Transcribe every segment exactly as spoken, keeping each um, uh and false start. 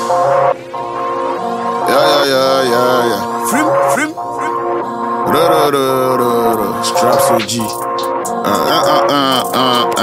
Yeah, yeah, yeah, yeah, yeah. Frim, frim, Ro, ro, ro, ro, ro. Straps O G. Uh, uh, uh, uh, uh,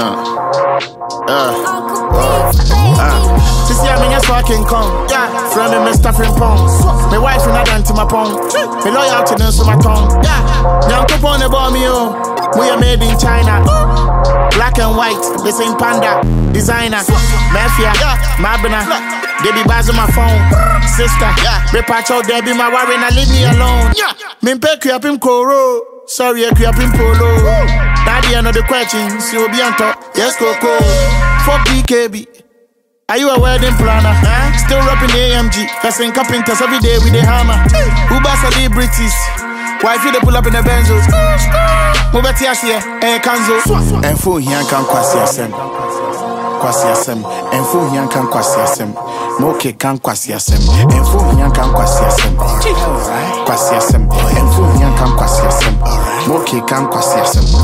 uh. Uh. uh. Sisi ya minya so I can come. Yeah. From me Mister Frimpong. My wife and I done to my pong. Me loyalty no so my tongue. Yeah. Young couple on the ball me oh. We are made in China. Black and white, the same panda. Designer. Mafia. Mabina. They be buzzing my phone. Sister. Me patch out there be my worry and leave me alone. Me pay you up in Koro. Sorry, I up in Polo. Daddy, another question. See you be on top. Yes, Coco. Fuck B K B. Are you a wedding planner? Huh? Still rapping the A M G. Passing carpenters every day with the hammer. Uber celebrities. Wife, they pull up in the Benzos. Mobeti Asia, eh, Kanzo. And for here can Kwasi Asem. Kwasi Asem. And for here can Kwasi Asem. Moke can Kwasi Asem. And for here can Kwasi Asem. Kwasi Asem. And for here can Kwasi Asem. Moke can Kwasi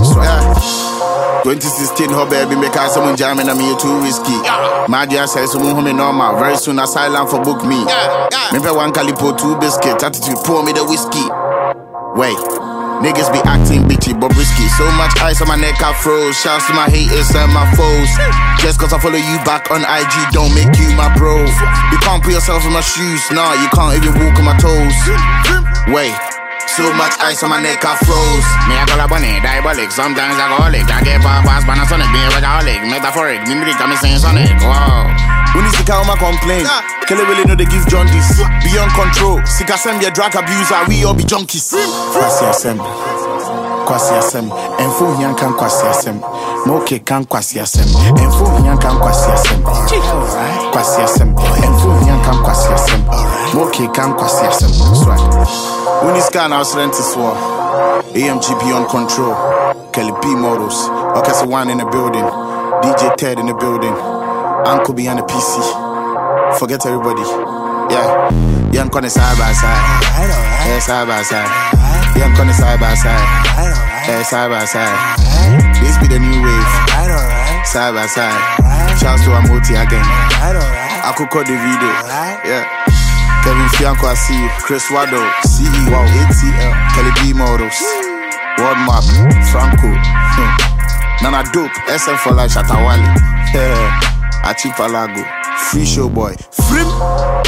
Asem. twenty sixteen, ho baby, make us someone jamming and me too risky. My dear says, someone home normal. Very soon, asylum for book me. Maybe one calipo, two biscuit, attitude, pour me the whiskey. Wait, niggas be acting bitchy but risky. So much ice on my neck, I froze. Shouts to my haters and my foes. Just cause I follow you back on I G, don't make you my bro. You can't put yourself in my shoes, nah, you can't even walk on my toes. Wait. So much ice on my neck, I froze. Me I call a bunny, diabolic. Sometimes I go holic. I get papas, Panasonic, being workaholic. Metaphoric, mimicry, I'm saying sonic. Wow. When you sick out my complaint, Kelly really know they give John this. Beyond control, sick asem be a drug abuser, we all be junkies. Kwasi Asem. Kwasi Asem. And for here can Kwasi Asem. Moke can Kwasi Asem. And for here can Kwasi Asem. Kwasi Asem. And for here can Kwasi Asem. Moke can Kwasi Asem. Swag. When you scan our strength is war. A M G Beyond Control. Kelly P Models. Orchestra One in the building. D J Ted in the building. Uncle behind the P C. Forget everybody. Yeah. Yeah, I'm calling side by side. Yeah, side by side. Yeah, I'm calling side by side. Yeah, side by side. This be the new wave. Side by side. Shouts to Amoti again. I could call the video. Yeah. Kevin Fianco, I see you. Chris Wado, C E O, A T L, Kelly B Models, World Map, Franco, Nana Dope, S M for Life, Shatawali, Achipalago, Free Show Boy, Frim.